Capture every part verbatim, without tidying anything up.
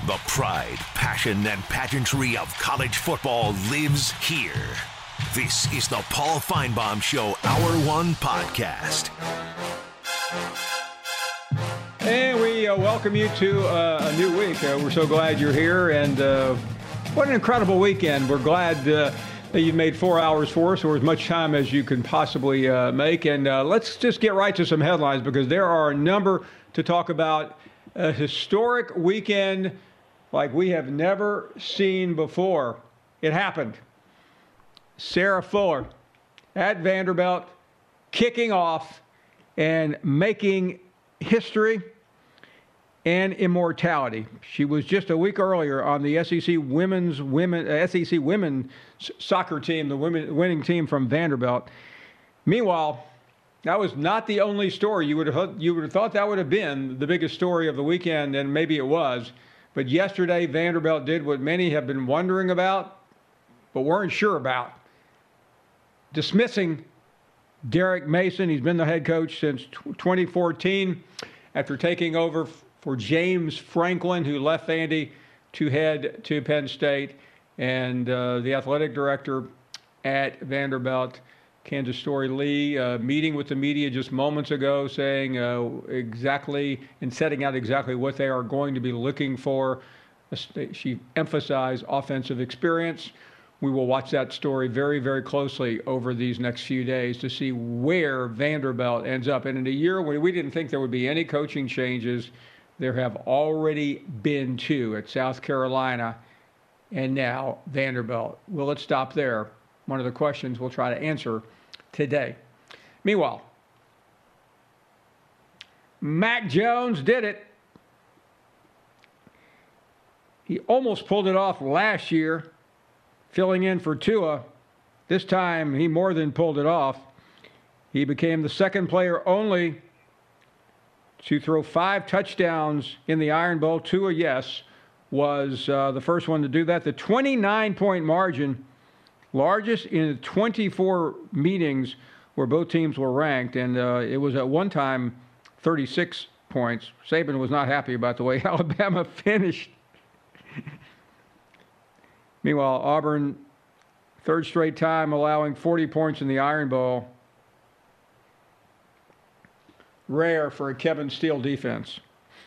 The pride, passion, and pageantry of college football lives here. This is the Paul Finebaum Show Hour One Podcast. And we uh, welcome you to uh, a new week. Uh, we're so glad you're here, and uh, what an incredible weekend. We're glad uh, that you've made four hours for us, or as much time as you can possibly uh, make. And uh, let's just get right to some headlines, because there are a number to talk about. A historic weekend like we have never seen before. It happened. Sarah Fuller at Vanderbilt, kicking off and making history and immortality. She was just a week earlier on the S E C women's women S E C women's soccer team, the women winning team from Vanderbilt. Meanwhile, that was not the only story. You would have you would have thought that would have been the biggest story of the weekend, and maybe it was. But yesterday, Vanderbilt did what many have been wondering about, but weren't sure about. Dismissing Derek Mason. He's been the head coach since twenty fourteen after taking over for James Franklin, who left Vandy to head to Penn State. And uh, the athletic director at Vanderbilt, Kansas Story Lee, uh, meeting with the media just moments ago, saying uh, exactly and setting out exactly what they are going to be looking for. She emphasized offensive experience. We will watch that story very, very closely over these next few days to see where Vanderbilt ends up. And in a year when we didn't think there would be any coaching changes, there have already been two at South Carolina and now Vanderbilt. Will it stop there? One of the questions we'll try to answer today. Meanwhile, Mac Jones did it. He almost pulled it off last year, filling in for Tua. This time, he more than pulled it off. He became the second player only to throw five touchdowns in the Iron Bowl. Tua, yes, was uh, the first one to do that. The twenty-nine point margin, largest in twenty-four meetings where both teams were ranked, and uh, it was at one time thirty-six points. Saban was not happy about the way Alabama finished. Meanwhile, Auburn, third straight time allowing forty points in the Iron Bowl. Rare for a Kevin Steele defense.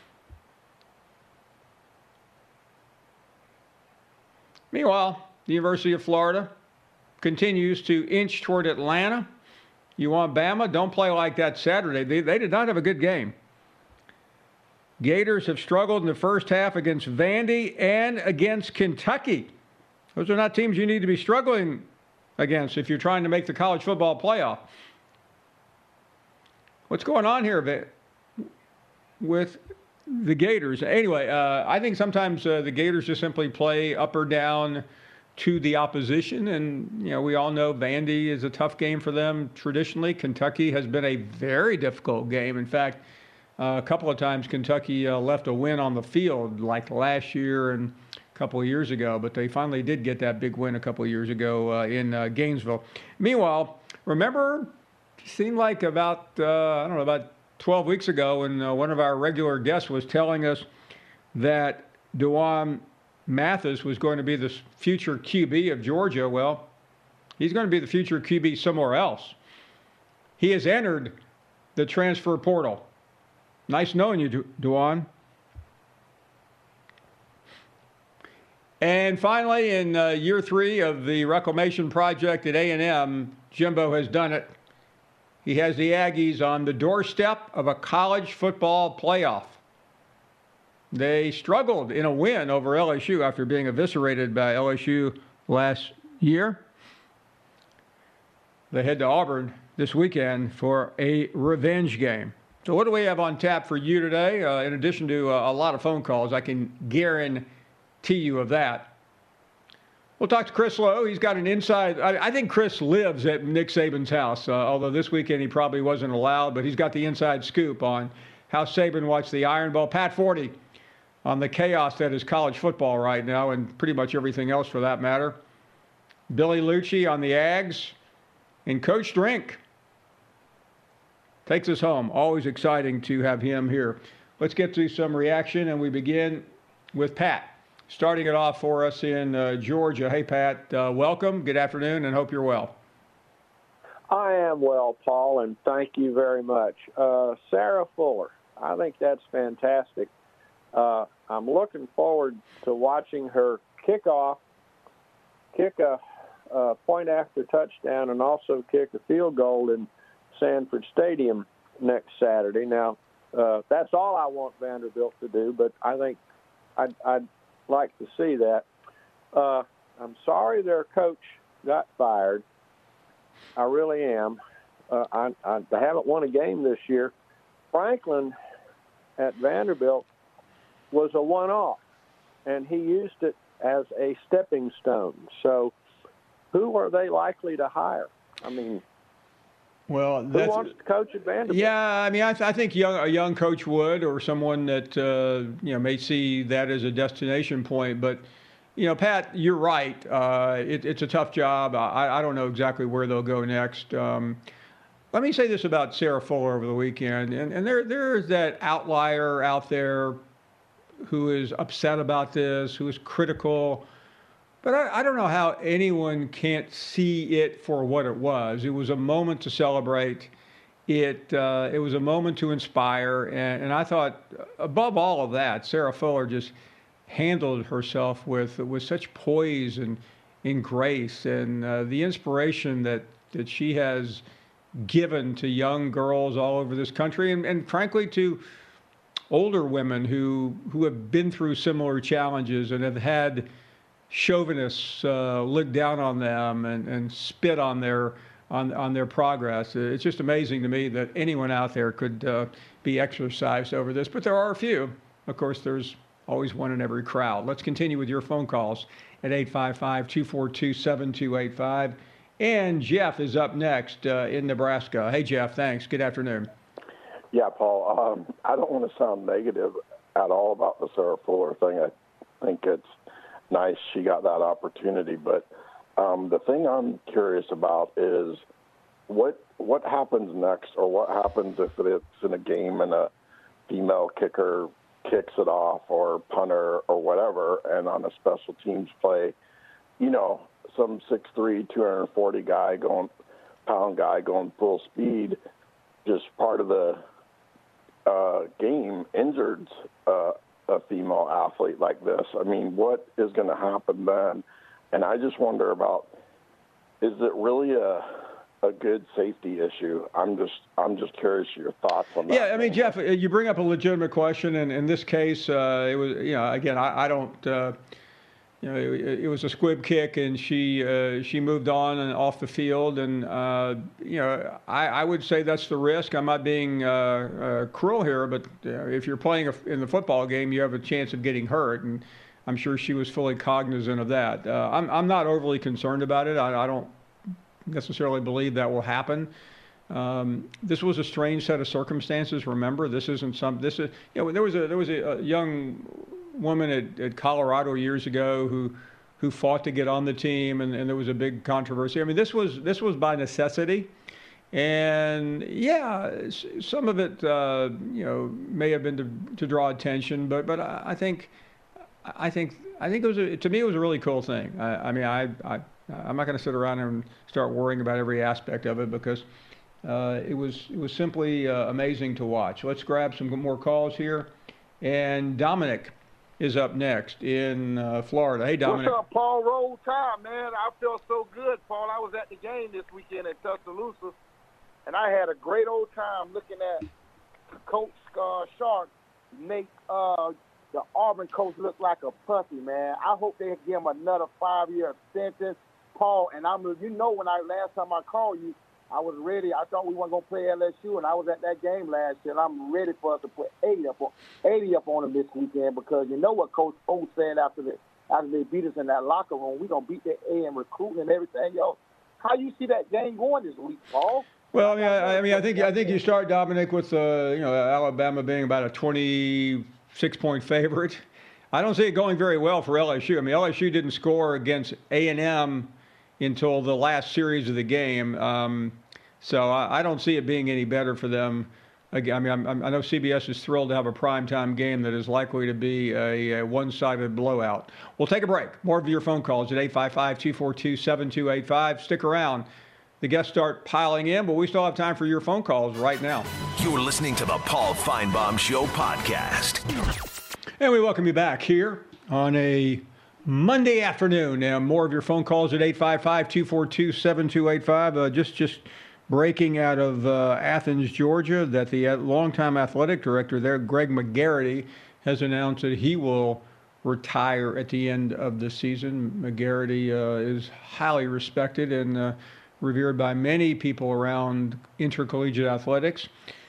Meanwhile, the University of Florida continues to inch toward Atlanta. You want Bama? Don't play like that Saturday. They, they did not have a good game. Gators have struggled in the first half against Vandy and against Kentucky. Those are not teams you need to be struggling against if you're trying to make the college football playoff. What's going on here with the Gators? Anyway, uh, I think sometimes uh, the Gators just simply play up or down to the opposition. And, you know, we all know Vandy is a tough game for them traditionally. Kentucky has been a very difficult game. In fact, uh, a couple of times Kentucky uh, left a win on the field, like last year and a couple of years ago. But they finally did get that big win a couple of years ago uh, in uh, Gainesville. Meanwhile, remember, it seemed like about, uh, I don't know, about twelve weeks ago when uh, one of our regular guests was telling us that D'Wan Mathis was going to be the future Q B of Georgia. Well, he's going to be the future Q B somewhere else. He has entered the transfer portal. Nice knowing you, D'Wan. And finally, in uh, year three of the reclamation project at A and M, Jimbo has done it. He has the Aggies on the doorstep of a college football playoff. They struggled in a win over L S U after being eviscerated by L S U last year. They head to Auburn this weekend for a revenge game. So what do we have on tap for you today? Uh, in addition to uh, a lot of phone calls, I can guarantee you of that. We'll talk to Chris Lowe. He's got an inside. I, I think Chris lives at Nick Saban's house, uh, although this weekend he probably wasn't allowed, but he's got the inside scoop on how Saban watched the Iron Bowl. Pat Forty on the chaos that is college football right now, and pretty much everything else for that matter. Billy Lucci on the Ags, and Coach Drink takes us home. Always exciting to have him here. Let's get to some reaction, and we begin with Pat, starting it off for us in uh, Georgia. Hey, Pat, uh, welcome. Good afternoon, and hope you're well. I am well, Paul, and thank you very much. Uh, Sarah Fuller, I think that's fantastic. Uh, I'm looking forward to watching her kick off, kick a, a point after touchdown, and also kick a field goal in Sanford Stadium next Saturday. Now, uh, that's all I want Vanderbilt to do, but I think I'd, I'd like to see that. Uh, I'm sorry their coach got fired. I really am. Uh, I, I, they haven't won a game this year. Franklin at Vanderbilt was a one-off, and he used it as a stepping stone. So who are they likely to hire? I mean, well, who wants to coach at Vanderbilt? Yeah, I mean, I, th- I think young, a young coach would, or someone that uh, you know may see that as a destination point. But you know, Pat, you're right. Uh, it, it's a tough job. I, I don't know exactly where they'll go next. Um, let me say this about Sarah Fuller over the weekend, and and there there's that outlier out there who is upset about this, who is critical. But I, I don't know how anyone can't see it for what it was. It was a moment to celebrate. It uh, it was a moment to inspire. And, and I thought, above all of that, Sarah Fuller just handled herself with with such poise and, and grace. And uh, the inspiration that, that she has given to young girls all over this country, and, and frankly to older women who, who have been through similar challenges and have had chauvinists uh, look down on them and, and spit on their on on their progress. It's just amazing to me that anyone out there could uh, be exercised over this, but there are a few. Of course, there's always one in every crowd. Let's continue with your phone calls at eight five five, two four two, seven two eight five. And Jeff is up next uh, in Nebraska. Hey, Jeff, thanks. Good afternoon. Yeah, Paul, um, I don't want to sound negative at all about the Sarah Fuller thing. I think it's nice she got that opportunity, but um, the thing I'm curious about is what what happens next, or what happens if it's in a game and a female kicker kicks it off, or punter, or whatever, and on a special teams play, you know, some six three, two hundred forty guy going, pound guy going full speed, just part of the uh, game, injured uh, a female athlete like this. I mean, what is going to happen then? And I just wonder about, is it really a a good safety issue? I'm just I'm just curious your thoughts on that. Yeah, I mean, Jeff, you bring up a legitimate question, and in this case, uh, it was, you know, again, I, I don't, uh, you know, it, it was a squib kick, and she uh, she moved on and off the field, and uh, you know, I, I would say that's the risk. I'm not being uh, uh, cruel here, but uh, if you're playing a, in the football game, you have a chance of getting hurt, and I'm sure she was fully cognizant of that. Uh, I'm I'm not overly concerned about it. I, I don't necessarily believe that will happen. Um, this was a strange set of circumstances. Remember, this isn't some. This is, you know, there was a there was a, a young woman at, at Colorado years ago who who fought to get on the team, and, and there was a big controversy. I mean, this was this was by necessity, and yeah, some of it, uh, you know, may have been to, to draw attention, but but I, I think I think I think it was a, to me it was a really cool thing. I, I mean, I, I I'm not going to sit around and start worrying about every aspect of it, because uh, it was it was simply uh, amazing to watch. Let's grab some more calls here, and Dominic is up next in uh, Florida. Hey, Dominic. What's up, Paul? Roll time, man. I feel so good, Paul. I was at the game this weekend in Tuscaloosa, and I had a great old time looking at Coach uh, Sharp make uh, the Auburn coach look like a puppy, man. I hope they give him another five-year extension, Paul. And I'm, you know, when I last time I called you, I was ready. I thought we weren't going to play L S U, and I was at that game last year, and I'm ready for us to put eighty up on, eighty up on them this weekend, because you know what Coach O said after the, after they beat us in that locker room, we're going to beat the A in recruiting and everything else. How you see that game going this week, Paul? Well, I mean, I, I mean, I think I think you start, Dominic, with uh, you know, Alabama being about a twenty-six point favorite. I don't see it going very well for L S U. I mean, L S U didn't score against A and M until the last series of the game. Um, so I, I don't see it being any better for them again, I mean, I'm, I know C B S is thrilled to have a primetime game that is likely to be a, a one-sided blowout. We'll take a break. More of your phone calls at eight five five, two four two, seven two eight five. Stick around. The guests start piling in, but we still have time for your phone calls right now. You're listening to the Paul Finebaum Show podcast. And we welcome you back here on a Monday afternoon. Now, more of your phone calls at eight five five, two four two, seven two eight five. Uh, just, just breaking out of uh, Athens, Georgia, that the longtime athletic director there, Greg McGarity, has announced that he will retire at the end of the season. McGarity uh, is highly respected and uh, revered by many people around intercollegiate athletics.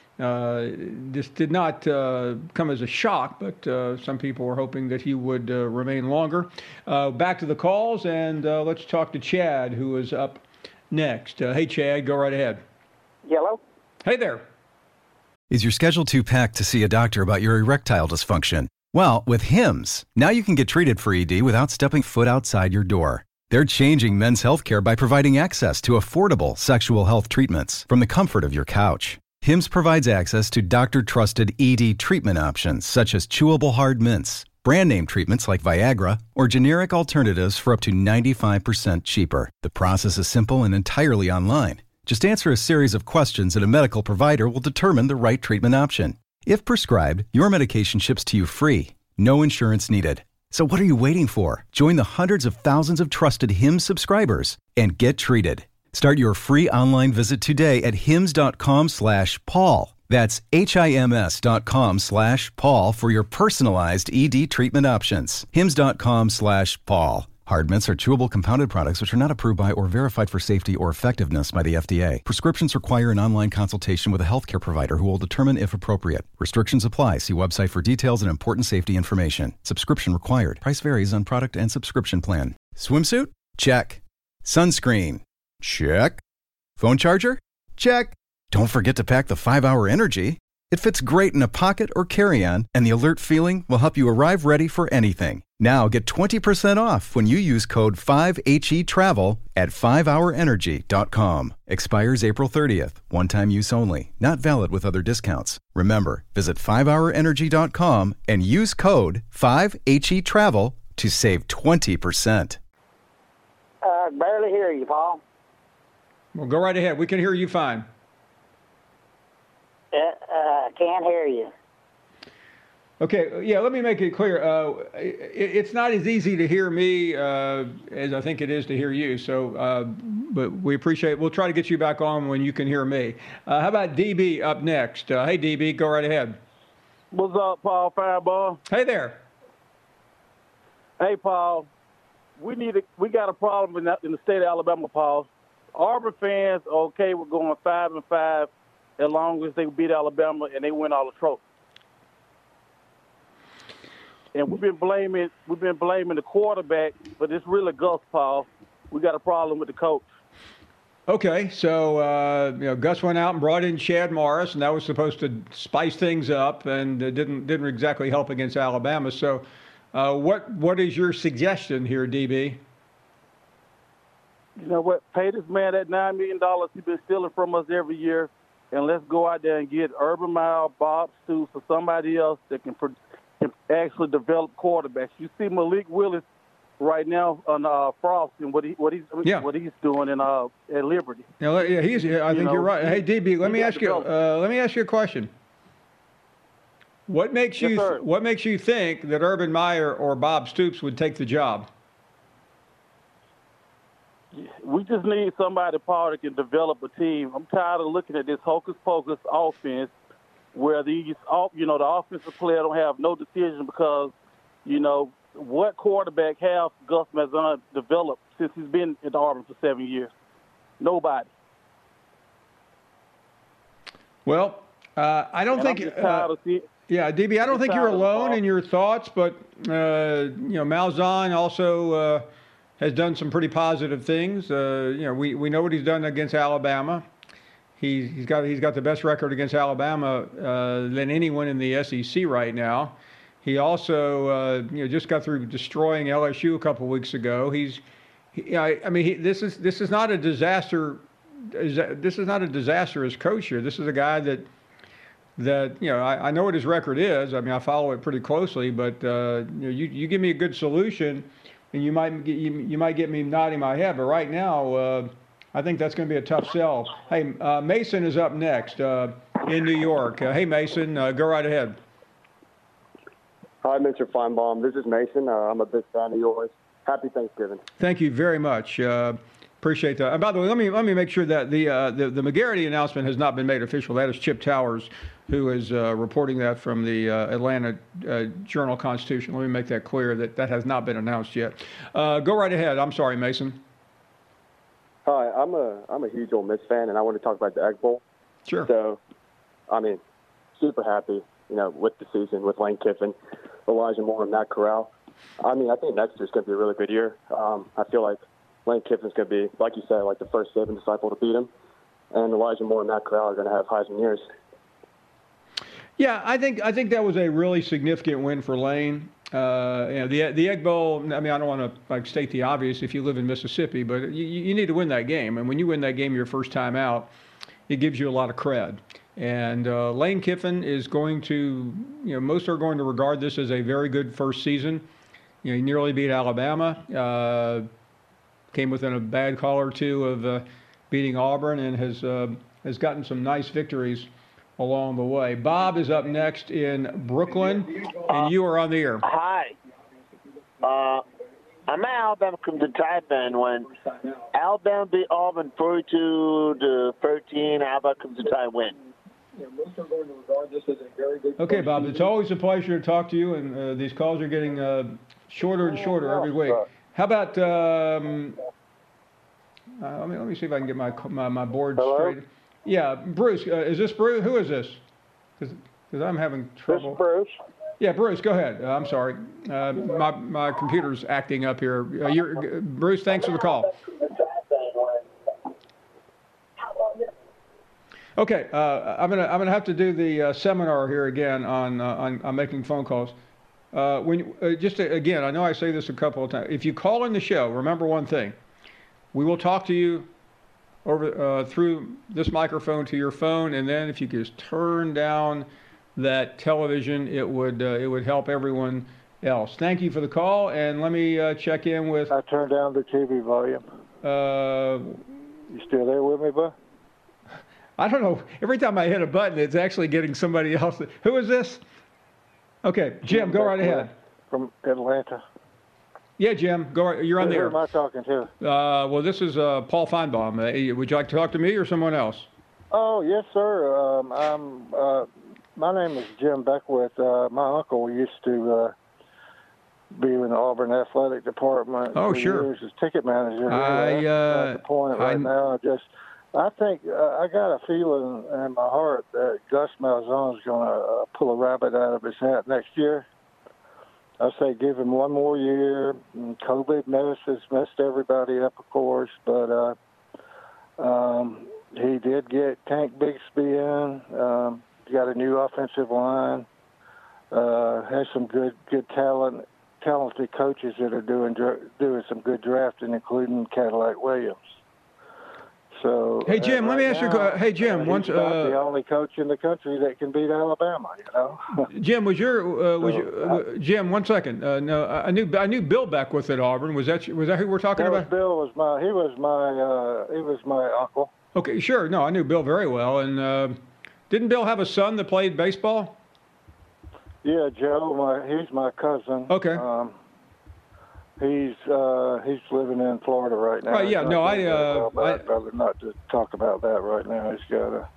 Uh, this did not uh, come as a shock, but uh, some people were hoping that he would uh, remain longer. Uh, back to the calls, and uh, let's talk to Chad, who is up next. Uh, hey, Chad, go right ahead. Hello. Hey there. Is your schedule too packed to see a doctor about your erectile dysfunction? Well, with Hims, now you can get treated for E D without stepping foot outside your door. They're changing men's healthcare by providing access to affordable sexual health treatments from the comfort of your couch. Hims provides access to doctor-trusted E D treatment options such as chewable hard mints, brand name treatments like Viagra, or generic alternatives for up to ninety-five percent cheaper. The process is simple and entirely online. Just answer a series of questions and a medical provider will determine the right treatment option. If prescribed, your medication ships to you free. No insurance needed. So what are you waiting for? Join the hundreds of thousands of trusted Hims subscribers and get treated. Start your free online visit today at hims.com slash Paul. That's H-I-M-S dot com slash Paul for your personalized E D treatment options. Hims.com slash Paul. Hard mints are chewable compounded products which are not approved by or verified for safety or effectiveness by the F D A. Prescriptions require an online consultation with a healthcare provider who will determine if appropriate. Restrictions apply. See website for details and important safety information. Subscription required. Price varies on product and subscription plan. Swimsuit? Check. Sunscreen? Check. Phone charger? Check. Don't forget to pack the five hour Energy. It fits great in a pocket or carry-on, and the alert feeling will help you arrive ready for anything. Now get twenty percent off when you use code five H E travel at five hour energy dot com. Expires April thirtieth. One-time use only. Not valid with other discounts. Remember, visit five hour energy dot com and use code five H E travel to save twenty percent. Uh, barely hear you, Paul. Well, go right ahead. We can hear you fine. Uh, uh, can't hear you. Okay, yeah, let me make it clear. Uh, it, it's not as easy to hear me uh, as I think it is to hear you. So, uh, but we appreciate it. We'll try to get you back on when you can hear me. Uh, how about D B up next? Uh, hey, D B, go right ahead. What's up, Paul Fireball? Hey there. Hey, Paul. We need a, we got a problem in, that, in the state of Alabama, Paul. Auburn fans are okay with going five and five as long as they beat Alabama and they win all the trophies. And we've been blaming we've been blaming the quarterback, but it's really Gus, Paul. We got a problem with the coach. Okay, so uh, you know, Gus went out and brought in Chad Morris, and that was supposed to spice things up, and it didn't didn't exactly help against Alabama. So, uh, what what is your suggestion here, D B? You know what? Pay this man that nine million dollars he's been stealing from us every year, and let's go out there and get Urban Meyer, Bob Stoops, or somebody else that can, can actually develop quarterbacks. You see Malik Willis right now on uh, Frost and what he what he's yeah. what he's doing in uh, at Liberty. Yeah, yeah, he's. I you think know, you're right. Hey, D B, let me ask you. Uh, let me ask you a question. What makes yes, you sir. What makes you think that Urban Meyer or Bob Stoops would take the job? We just need somebody, Paul, that can develop a team. I'm tired of looking at this hocus-pocus offense where these, you know, the offensive player don't have no decision because, you know, what quarterback have Gus Malzahn developed since he's been at Auburn for seven years? Nobody. Well, uh, I don't and think. Uh, yeah, D B, I don't think you're alone in your thoughts, but uh, you know, Malzahn also uh, has done some pretty positive things. Uh, you know, we, we know what he's done against Alabama. He's he's got he's got the best record against Alabama uh, than anyone in the S E C right now. He also uh, you know just got through destroying L S U a couple weeks ago. He's he, I, I mean he, this is this is not a disaster. This is not a disastrous coach here. This is a guy that that, you know, I, I know what his record is. I mean, I follow it pretty closely, but uh, you know, you, you give me a good solution, and you might get, you, you might get me nodding my head. But right now, uh, I think that's going to be a tough sell. Hey, uh, Mason is up next uh, in New York. Uh, hey, Mason, uh, go right ahead. Hi, Mister Feinbaum. This is Mason. Uh, I'm a big fan of yours. Happy Thanksgiving. Thank you very much. Uh, appreciate that. And by the way, let me let me make sure that the uh, the, the McGarity announcement has not been made official. That is Chip Towers, who is uh, reporting that from the uh, Atlanta uh, Journal-Constitution. Let me make that clear that that has not been announced yet. Uh, go right ahead. I'm sorry, Mason. Hi, I'm a I'm a huge Ole Miss fan, and I want to talk about the Egg Bowl. Sure. So, I mean, super happy, you know, with the season, with Lane Kiffin, Elijah Moore, and Matt Corral. I mean, I think next year's going to be a really good year. Um, I feel like Lane Kiffin's going to be, like you said, like the first Saban disciple to beat him. And Elijah Moore and Matt Corral are going to have Heisman years. Yeah, I think I think that was a really significant win for Lane. Uh, you know, the the Egg Bowl. I mean, I don't want to like state the obvious if you live in Mississippi, but you, you need to win that game. And when you win that game your first time out, it gives you a lot of cred. And uh, Lane Kiffin is going to, you know, most are going to regard this as a very good first season. You know, he nearly beat Alabama, uh, came within a bad call or two of uh, beating Auburn, and has uh, has gotten some nice victories along the way. Bob is up next in Brooklyn, and you are on the air. Hi. Uh, I'm an Alabama Tide fan. When Alabama beat Auburn forty-two to thirteen, Alabama Tide win. Okay, Bob, it's always a pleasure to talk to you, and uh, these calls are getting uh, shorter and shorter every week. How about, um, uh, let me let me see if I can get my my, my board Hello? straight. Yeah, Bruce, uh, is this Bruce? Who is this? Because I'm having trouble. This is Bruce. Yeah, Bruce, go ahead. Uh, I'm sorry. Uh, my my computer's acting up here. Uh, you're, Bruce, thanks for the call. Okay, uh, I'm gonna I'm gonna have to do the uh, seminar here again on uh, on, on making phone calls. Uh, when you, uh, just to, again, I know I say this a couple of times. If you call in the show, remember one thing: we will talk to you over uh, through this microphone to your phone, and then if you could just turn down that television, it would uh, it would help everyone else. Thank you for the call, and let me uh, check in with. I turned down the T V volume. Uh, You still there with me, bud? I don't know. Every time I hit a button, it's actually getting somebody else. Who is this? Okay, Jim, go right ahead. From Atlanta. Yeah, Jim, go right, you're on the Who air. am I talking to? Uh, well, this is uh, Paul Feinbaum. Uh, would you like to talk to me or someone else? Oh, yes, sir. Um, I'm, uh, my name is Jim Beckwith. Uh, my uncle used to uh, be in the Auburn Athletic Department. Oh, for sure. years as ticket manager. I, That's uh, not the point right I, now. I just, I think uh, I got a feeling in my heart that Gus Malzahn is going to uh, pull a rabbit out of his hat next year. I say give him one more year. COVID mess has messed everybody up, of course, but uh, um, he did get Tank Bixby in. Um, got a new offensive line. Uh, has some good, good talent, talented coaches that are doing doing some good drafting, including Cadillac Williams. So, hey Jim, uh, let me right ask you. now, Hey Jim, uh, once he's about uh, the only coach in the country that can beat Alabama. You know. Jim, was your uh, was So, your, uh, Jim? One second. Uh, no, I knew I knew Bill Beckwith at Auburn. Was that was that who we're talking That was about? Bill was my he was my uh, he was my uncle. Okay, sure. No, I knew Bill very well. And uh, didn't Bill have a son that played baseball? Yeah, Joe. My he's my cousin. Okay. Um, he's uh, he's living in Florida right now. Right. Yeah. He's No, not I. doing very Uh, well, but I I'd rather not to talk about that right now. He's got a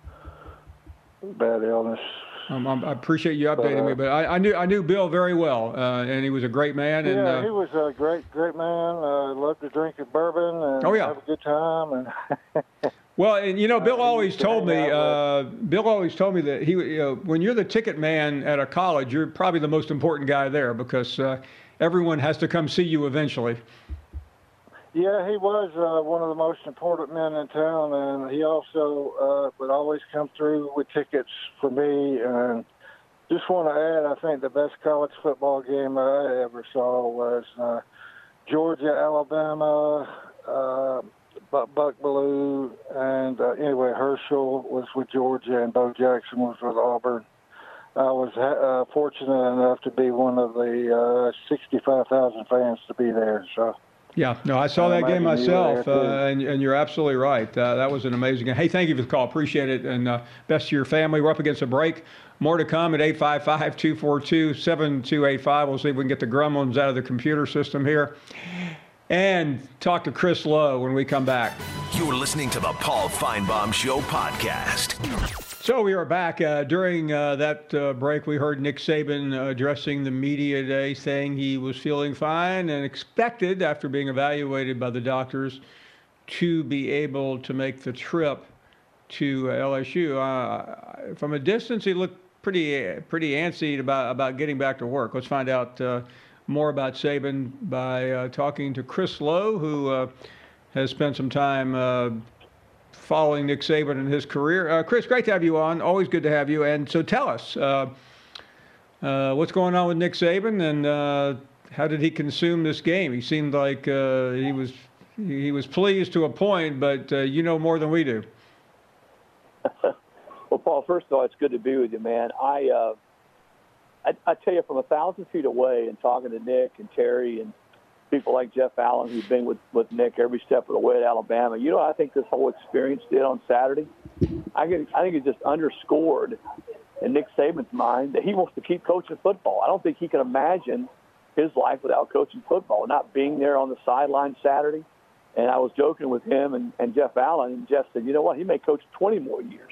bad illness. Um, I appreciate you updating But, uh, me, but I, I knew I knew Bill very well, uh, and he was a great man. And yeah, uh, he was a great, great man. Uh, loved to drink a bourbon and Oh, yeah. have a good time. And well, and you know, Bill Uh, he always used to told hang me. out Uh, Bill always told me that he, you know, when you're the ticket man at a college, you're probably the most important guy there because uh, everyone has to come see you eventually. yeah, he was uh, one of the most important men in town, and he also uh, would always come through with tickets for me. And just want to add, I think the best college football game I ever saw was uh, Georgia, Alabama. Uh, Buck, Buck Bellew, and uh, anyway, Herschel was with Georgia, and Bo Jackson was with Auburn. I was uh, fortunate enough to be one of the uh, sixty-five thousand fans to be there. So. Yeah, no, I saw that game myself, uh, and, and you're absolutely right. Uh, that was an amazing game. Hey, thank you for the call. Appreciate it, and uh, best to your family. We're up against a break. More to come at eight five five, two four two, seven two eight five. We'll see if we can get the gremlins out of the computer system here. And talk to Chris Lowe when we come back. You're listening to the Paul Feinbaum Show podcast. So we are back. Uh, during uh, that uh, break, we heard Nick Saban uh, addressing the media today, saying he was feeling fine and expected, after being evaluated by the doctors, to be able to make the trip to uh, L S U. Uh, from a distance, he looked pretty pretty antsy about, about getting back to work. Let's find out uh, more about Saban by uh, talking to Chris Lowe, who uh, has spent some time uh, following Nick Saban in his career. Uh, Chris, great to have you on. Always good to have you. And so tell us, uh, uh, what's going on with Nick Saban, and uh, how did he consume this game? He seemed like uh, he was he was pleased to a point, but uh, you know more than we do. Well, Paul, first of all, it's good to be with you, man. I, uh, I, I tell you, from a thousand feet away and talking to Nick and Terry and people like Jeff Allen, who's been with, with Nick every step of the way at Alabama. You know, I think this whole experience did on Saturday. I think, I think it just underscored in Nick Saban's mind that he wants to keep coaching football. I don't think he can imagine his life without coaching football, not being there on the sideline Saturday. And I was joking with him and, and Jeff Allen, and Jeff said, you know what, he may coach twenty more years.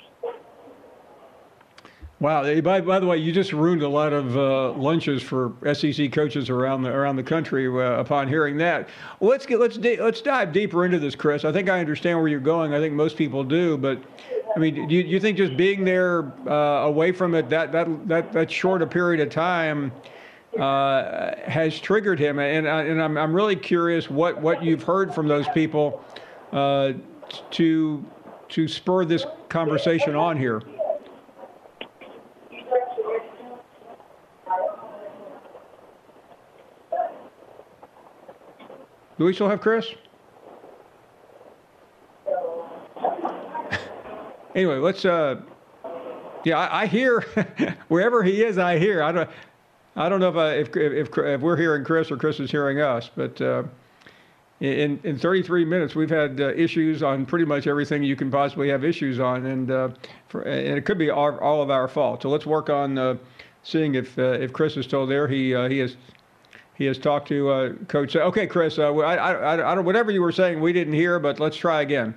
Wow! By, by the way, you just ruined a lot of uh, lunches for S E C coaches around the around the country uh, upon hearing that. Well, let's get let's let's dive deeper into this, Chris. I think I understand where you're going. I think most people do, but I mean, do you, you think just being there uh, away from it that that that that short a period of time uh, has triggered him? And and I'm I'm really curious what what you've heard from those people uh, to to spur this conversation on here. Do we still have Chris? Anyway, let's. Uh, yeah, I, I hear wherever he is. I hear. I don't. I don't know if I, if, if if we're hearing Chris or Chris is hearing us. But uh, in in thirty-three minutes, we've had uh, issues on pretty much everything you can possibly have issues on, and uh, for, and it could be all, all of our fault. So let's work on uh, seeing if uh, if Chris is still there. He uh, he is. He has talked to uh, Coach. Okay, Chris, uh, I, I, I don't, whatever you were saying, we didn't hear, but let's try again.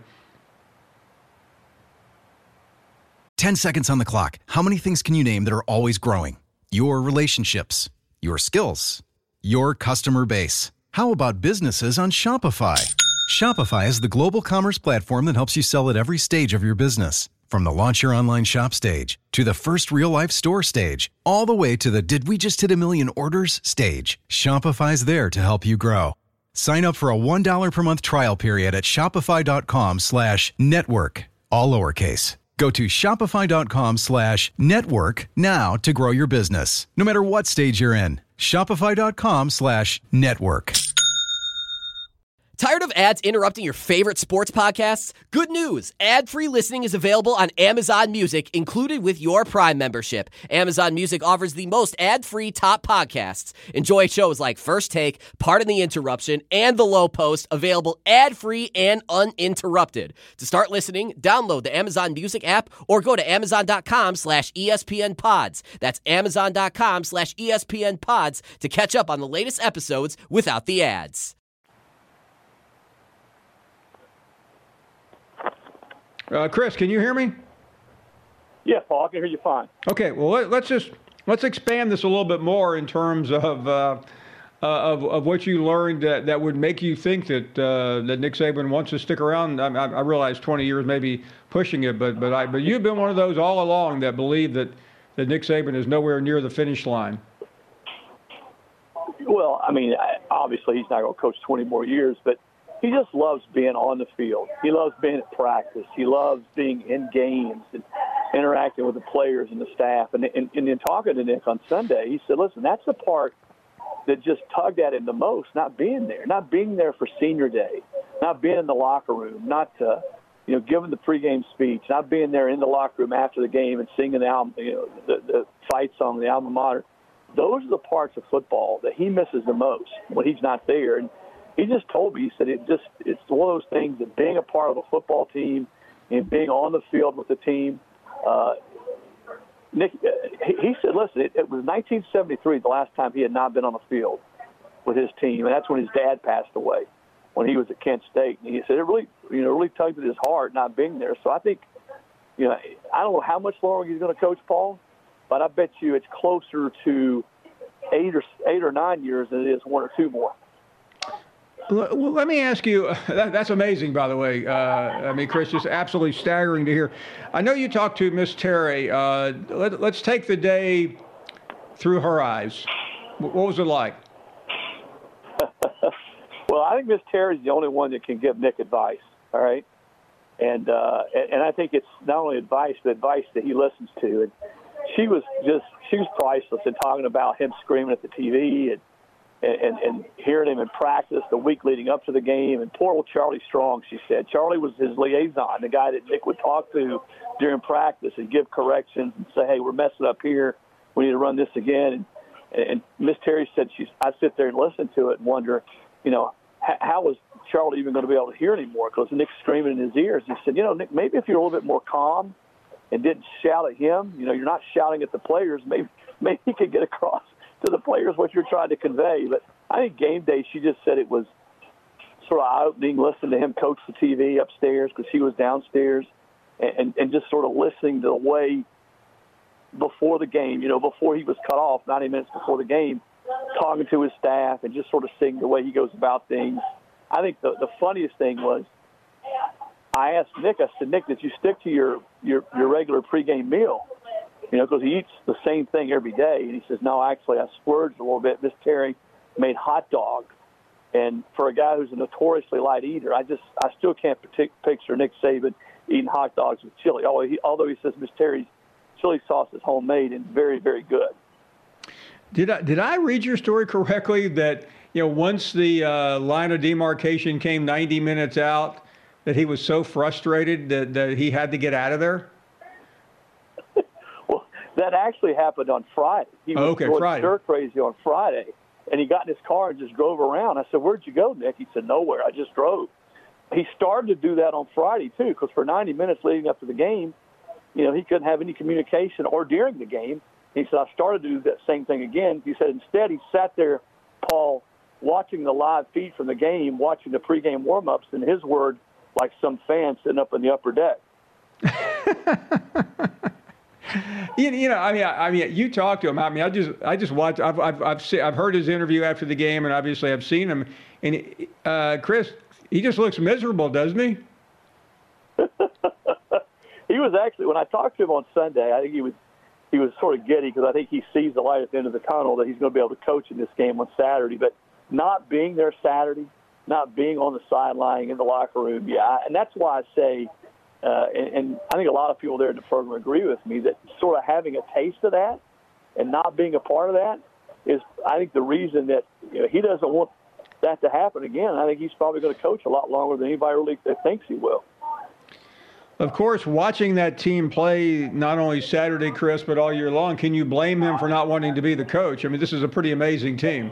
Ten seconds on the clock. How many things can you name that are always growing? Your relationships, your skills, your customer base. How about businesses on Shopify? Shopify is the global commerce platform that helps you sell at every stage of your business. From the launch your online shop stage, to the first real-life store stage, all the way to the did we just hit a million orders stage, Shopify's there to help you grow. Sign up for a one dollar per month trial period at shopify.com slash network, all lowercase. Go to shopify.com slash network now to grow your business, no matter what stage you're in. Shopify.com slash network. Tired of ads interrupting your favorite sports podcasts? Good news! Ad-free listening is available on Amazon Music, included with your Prime membership. Amazon Music offers the most ad-free top podcasts. Enjoy shows like First Take, Pardon the Interruption, and The Low Post, available ad-free and uninterrupted. To start listening, download the Amazon Music app or go to amazon.com slash ESPN pods. That's amazon.com slash ESPN pods to catch up on the latest episodes without the ads. Uh, Chris, can you hear me? Yeah, Paul, I can hear you fine. Okay, well let, let's just let's expand this a little bit more in terms of uh, uh, of, of what you learned that, that would make you think that uh, that Nick Saban wants to stick around. I, I realize twenty years may be pushing it, but but I but you've been one of those all along that believe that that Nick Saban is nowhere near the finish line. Well, I mean, obviously he's not going to coach twenty more years, but he just loves being on the field. He loves being at practice. He loves being in games and interacting with the players and the staff. And, and, and in talking to Nick on Sunday, he said, listen, that's the part that just tugged at him the most, not being there, not being there for senior day, not being in the locker room, not uh, you know, giving the pregame speech, not being there in the locker room after the game and singing the album, you know, the, the fight song, the alma mater. Those are the parts of football that he misses the most when he's not there. And he just told me, he said it just it's one of those things that being a part of a football team and being on the field with the team. Uh, Nick, he, he said, listen, it, it was nineteen seventy-three the last time he had not been on the field with his team, and that's when his dad passed away when he was at Kent State. And he said it really, you know, really tugged at his heart not being there. So I think, you know, I don't know how much longer he's going to coach, Paul, but I bet you it's closer to eight or eight or nine years than it is one or two more. Well, let me ask you, that, that's amazing, by the way. Uh, I mean, Chris, just absolutely staggering to hear. I know you talked to Miss Terry. Uh, let, let's take the day through her eyes. What was it like? Well, I think Miss Terry's the only one that can give Nick advice, all right? And, uh, and I think it's not only advice, but advice that he listens to. And she was just, she was priceless in talking about him screaming at the T V and, And, and hearing him in practice the week leading up to the game. And poor old Charlie Strong, she said. Charlie was his liaison, the guy that Nick would talk to during practice and give corrections and say, hey, we're messing up here. We need to run this again. And, and Miss Terry said, she's, I sit there and listen to it and wonder, you know, how, how was Charlie even going to be able to hear anymore? Because Nick's screaming in his ears. He said, you know, Nick, maybe if you're a little bit more calm and didn't shout at him, you know, you're not shouting at the players, maybe maybe he could get across to the players what you're trying to convey. But I think game day, she just said it was sort of eye-opening, listening to him coach the T V upstairs because she was downstairs, and, and just sort of listening to the way before the game, you know, before he was cut off, ninety minutes before the game, talking to his staff and just sort of seeing the way he goes about things. I think the, the funniest thing was I asked Nick, I said, Nick, did you stick to your, your, your regular pregame meal? You know, because he eats the same thing every day. And he says, no, actually, I splurged a little bit. Miss Terry made hot dogs. And for a guy who's a notoriously light eater, I just, I still can't partic- picture Nick Saban eating hot dogs with chili. Although he, although he says Miss Terry's chili sauce is homemade and very, very good. Did I, did I read your story correctly that, you know, once the uh, line of demarcation came ninety minutes out, that he was so frustrated that, that he had to get out of there? That actually happened on Friday. He was oh, okay, going Friday. stir crazy on Friday, and he got in his car and just drove around. I said, where'd you go, Nick? He said, nowhere. I just drove. He started to do that on Friday, too, because for ninety minutes leading up to the game, you know, he couldn't have any communication or during the game. He said, I started to do that same thing again. He said, instead, he sat there, Paul, watching the live feed from the game, watching the pregame warm-ups, in his word, like some fan sitting up in the upper deck. You, you know, I mean, I, I mean, you talk to him. I mean, I just, I just watched. I've, I've, I've, see, I've heard his interview after the game, and obviously, I've seen him. And uh, Chris, he just looks miserable, doesn't he? He was actually, when I talked to him on Sunday, I think he was, he was sort of giddy because I think he sees the light at the end of the tunnel that he's going to be able to coach in this game on Saturday. But not being there Saturday, not being on the sideline in the locker room, yeah, and that's why I say. Uh, and, and I think a lot of people there in the program agree with me that sort of having a taste of that and not being a part of that is, I think, the reason that, you know, he doesn't want that to happen again. I think he's probably going to coach a lot longer than anybody really thinks he will. Of course, watching that team play not only Saturday, Chris, but all year long, can you blame him for not wanting to be the coach? I mean, this is a pretty amazing team.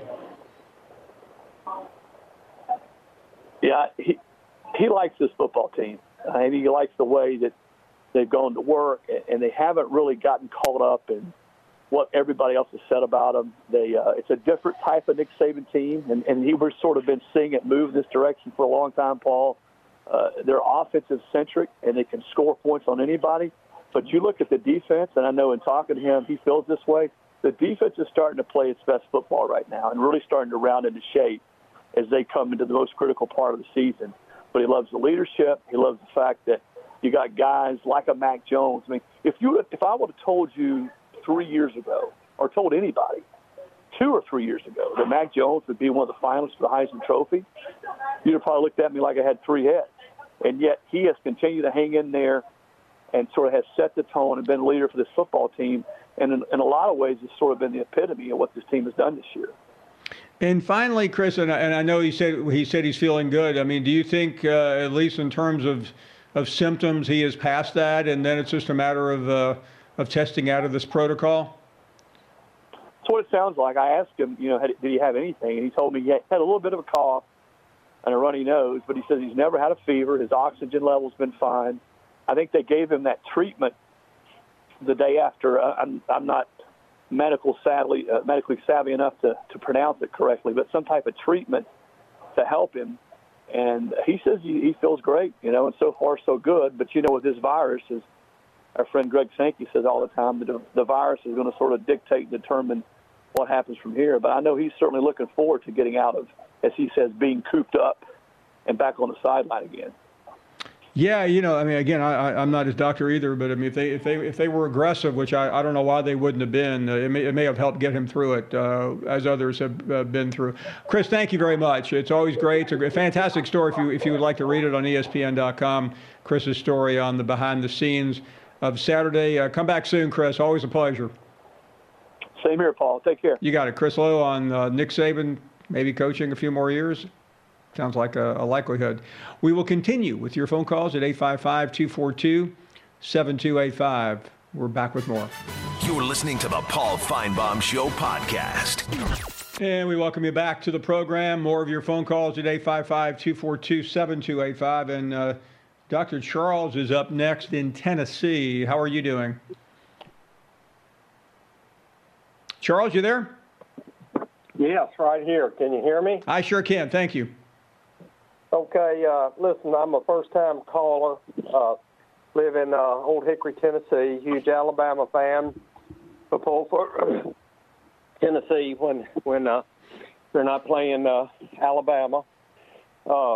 Yeah, he, he likes this football team. And he likes the way that they've gone to work, and they haven't really gotten caught up in what everybody else has said about them. They, uh, it's a different type of Nick Saban team, and, and he was sort of been seeing it move in this direction for a long time, Paul. Uh, they're offensive-centric, and they can score points on anybody. But you look at the defense, and I know in talking to him, he feels this way. The defense is starting to play its best football right now and really starting to round into shape as they come into the most critical part of the season. But he loves the leadership. He loves the fact that you got guys like a Mac Jones. I mean, if you if I would have told you three years ago, or told anybody two or three years ago, that Mac Jones would be one of the finalists for the Heisman Trophy, you'd have probably looked at me like I had three heads. And yet he has continued to hang in there and sort of has set the tone and been a leader for this football team. And in, in a lot of ways, it's sort of been the epitome of what this team has done this year. And finally, Chris, and I, and I know he said he said he's feeling good. I mean, do you think, uh, at least in terms of of symptoms, he is past that, and then it's just a matter of uh, of testing out of this protocol? That's what it sounds like. I asked him, you know, had, did he have anything, and he told me he had a little bit of a cough and a runny nose, but he says he's never had a fever. His oxygen level's been fine. I think they gave him that treatment the day after. Uh, I'm I'm not medical savvy, uh, medically savvy enough to, to pronounce it correctly, but some type of treatment to help him. And he says he, he feels great, you know, and so far so good. But, you know, with this virus, as our friend Greg Sankey says all the time, the, the virus is going to sort of dictate and determine what happens from here. But I know he's certainly looking forward to getting out of, as he says, being cooped up and back on the sideline again. Yeah, you know, I mean, again, I, I'm not his doctor either, but I mean, if they if they if they were aggressive, which I, I don't know why they wouldn't have been, uh, it may it may have helped get him through it, uh, as others have uh, been through. Chris, thank you very much. It's always great. It's a fantastic story. If you if you would like to read it on E S P N dot com, Chris's story on the behind the scenes of Saturday. Uh, come back soon, Chris. Always a pleasure. Same here, Paul. Take care. You got it. Chris Lowe on uh, Nick Saban, maybe coaching a few more years. Sounds like a, a likelihood. We will continue with your phone calls at eight five five, two four two, seven two eight five. We're back with more. You're listening to the Paul Feinbaum Show podcast. And we welcome you back to the program. More of your phone calls at eight five five, two four two, seven two eight five. And uh, Doctor Charles is up next in Tennessee. How are you doing? Charles, you there? Yes, right here. Can you hear me? I sure can. Thank you. Okay, uh, listen, I'm a first-time caller. Uh, live in uh, Old Hickory, Tennessee. Huge Alabama fan. I pull for Tennessee when when uh, they're not playing uh, Alabama. Uh,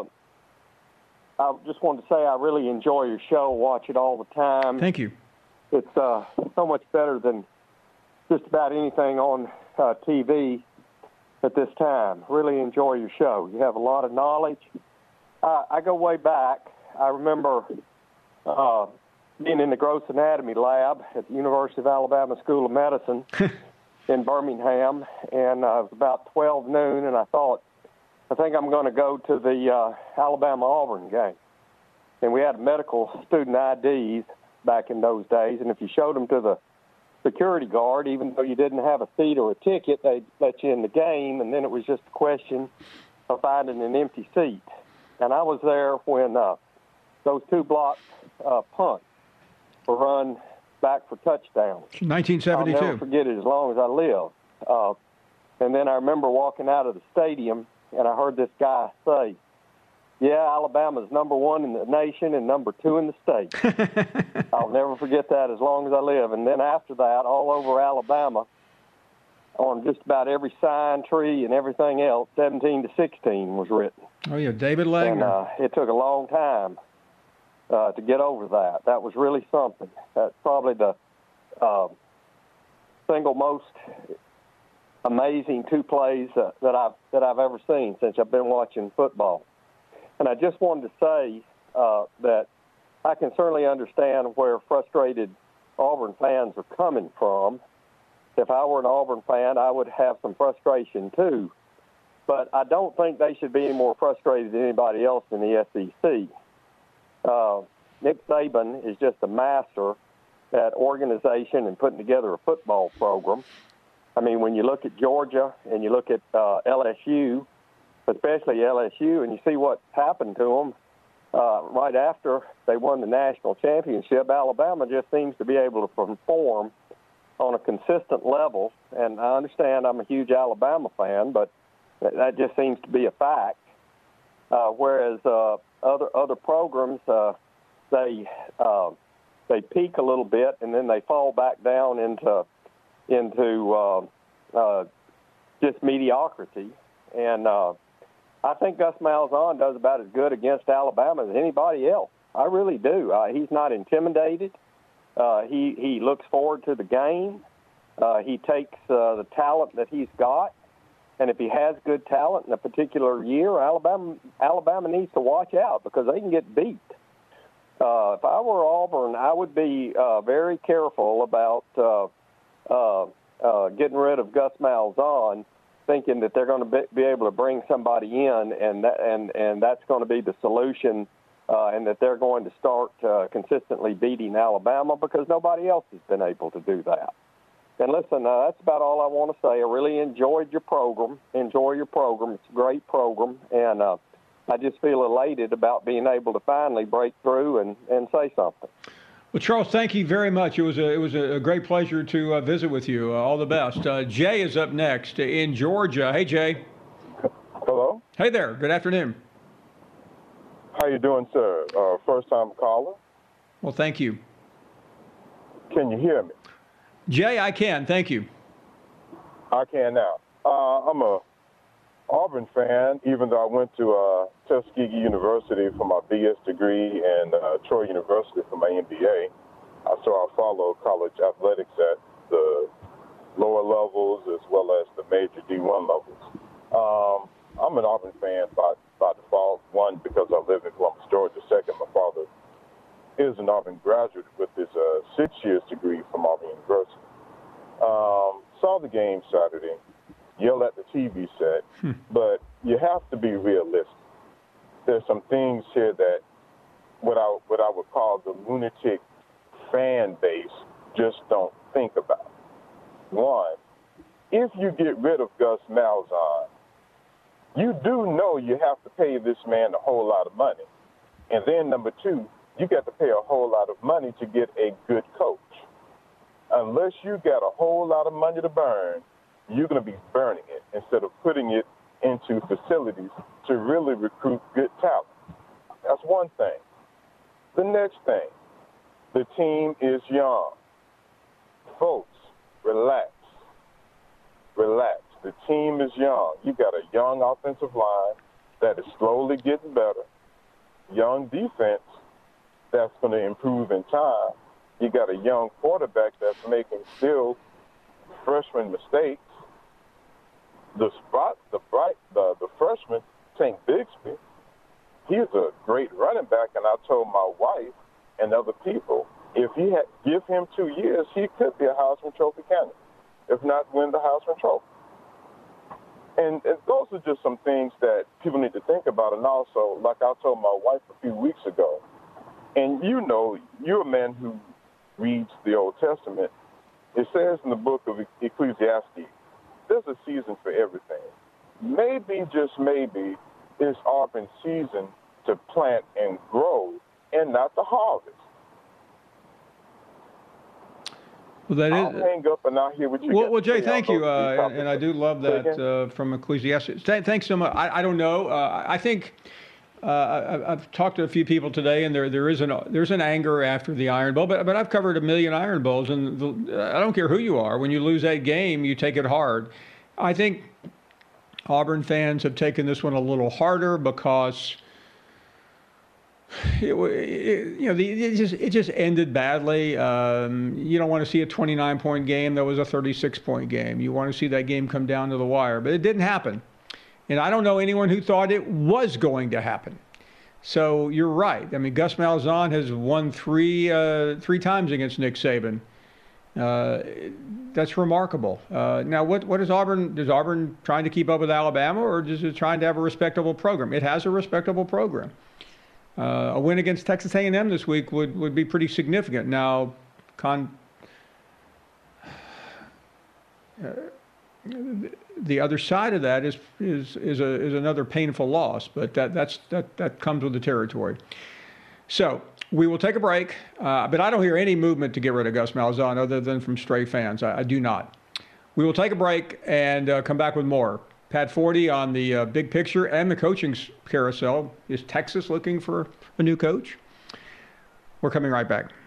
I just wanted to say I really enjoy your show. Watch it all the time. Thank you. It's uh, so much better than just about anything on uh, T V at this time. Really enjoy your show. You have a lot of knowledge. Uh, I go way back. I remember uh, being in the gross anatomy lab at the University of Alabama School of Medicine in Birmingham, and uh, it was about twelve noon, and I thought, I think I'm going to go to the uh, Alabama-Auburn game. And we had medical student I Ds back in those days, and if you showed them to the security guard, even though you didn't have a seat or a ticket, they'd let you in the game, and then it was just a question of finding an empty seat. And I was there when uh, those two block uh, punts were run back for touchdowns. nineteen seventy-two. I'll never forget it as long as I live. Uh, and then I remember walking out of the stadium, and I heard this guy say, yeah, Alabama's number one in the nation and number two in the state. I'll never forget that as long as I live. And then after that, all over Alabama, on just about every sign, tree, and everything else, seventeen to sixteen was written. Oh, yeah, David Legner. And uh, it took a long time uh, to get over that. That was really something. That's probably the uh, single most amazing two plays uh, that I've that I've ever seen since I've been watching football. And I just wanted to say uh, that I can certainly understand where frustrated Auburn fans are coming from. If I were an Auburn fan, I would have some frustration too. But I don't think they should be any more frustrated than anybody else in the S E C. Uh, Nick Saban is just a master at organization and putting together a football program. I mean, when you look at Georgia and you look at uh, L S U, especially L S U, and you see what happened to them uh, right after they won the national championship, Alabama just seems to be able to perform on a consistent level. And I understand I'm a huge Alabama fan, but that just seems to be a fact. Uh, whereas uh, other other programs, uh, they uh, they peak a little bit and then they fall back down into into uh, uh, just mediocrity. And uh, I think Gus Malzahn does about as good against Alabama as anybody else. I really do. Uh, he's not intimidated. Uh, he he looks forward to the game. Uh, he takes uh, the talent that he's got, and if he has good talent in a particular year, Alabama Alabama needs to watch out because they can get beat. Uh, if I were Auburn, I would be uh, very careful about uh, uh, uh, getting rid of Gus Malzahn thinking that they're going to be, be able to bring somebody in, and that, and and that's going to be the solution, uh, and that they're going to start uh, consistently beating Alabama because nobody else has been able to do that. And listen, uh, that's about all I want to say. I really enjoyed your program. Enjoy your program. It's a great program, and uh, I just feel elated about being able to finally break through and, and say something. Well, Charles, thank you very much. It was a, it was a great pleasure to uh, visit with you. Uh, all the best. Uh, Jay is up next in Georgia. Hey, Jay. Hello. Hey there. Good afternoon. How you doing, sir? Uh, first-time caller. Well, thank you. Can you hear me? Jay, I can. Thank you. I can now. Uh, I'm a Auburn fan, even though I went to uh, Tuskegee University for my B S degree and uh, Troy University for my M B A. Uh, so I follow college athletics at the lower levels as well as the major D one levels. Um, I'm an Auburn fan by, by default. One, because I live in Columbus, Georgia. Second, my father is an Auburn graduate with his uh, six years degree from Auburn University. Um, saw the game Saturday. Yell at the T V set, hmm. but you have to be realistic. There's some things here that what I what I would call the lunatic fan base just don't think about. One, if you get rid of Gus Malzahn, you do know you have to pay this man a whole lot of money. And then number two, you got to pay a whole lot of money to get a good coach. Unless you got a whole lot of money to burn, you're going to be burning it instead of putting it into facilities to really recruit good talent. That's one thing. The next thing, the team is young. Folks, relax. Relax. The team is young. You got a young offensive line that is slowly getting better. Young defense that's going to improve in time. You got a young quarterback that's making still freshman mistakes. The spot, the bright, the, the freshman, Tank Bigsby, he's a great running back, and I told my wife and other people, if he had give him two years, he could be a Heisman Trophy candidate, if not win the Heisman Trophy. And, and those are just some things that people need to think about. And also, like I told my wife a few weeks ago, and you know, you're a man who reads the Old Testament. It says in the book of Ecclesiastes, there's a season for everything. Maybe, just maybe, it's Auburn's season to plant and grow and not to harvest. Well, that I'll is, hang up and I'll hear what you well, got well, to Jay, say. thank you, uh, and, and I do love that uh, from Ecclesiastes. Th- thanks so much. I, I don't know. Uh, I think uh, I, I've talked to a few people today, and there there is an there's an anger after the Iron Bowl, but but I've covered a million Iron Bowls, and the, I don't care who you are. When you lose a game, you take it hard. I think Auburn fans have taken this one a little harder because it, it, you know the, it just it just ended badly. Um, you don't want to see a twenty-nine point game that was a thirty-six point game. You want to see that game come down to the wire, but it didn't happen. And I don't know anyone who thought it was going to happen. So you're right. I mean, Gus Malzahn has won three uh, three times against Nick Saban. Uh, that's remarkable. Uh, now, what what is Auburn? Is Auburn trying to keep up with Alabama, or is it trying to have a respectable program? It has a respectable program. Uh, a win against Texas A and M this week would, would be pretty significant. Now, con, uh, the other side of that is is is a is another painful loss, but that that's that that comes with the territory. So we will take a break, uh, but I don't hear any movement to get rid of Gus Malzahn other than from stray fans. I, I do not. We will take a break and uh, come back with more. Pat Forty on the uh, big picture and the coaching carousel. Is Texas looking for a new coach? We're coming right back.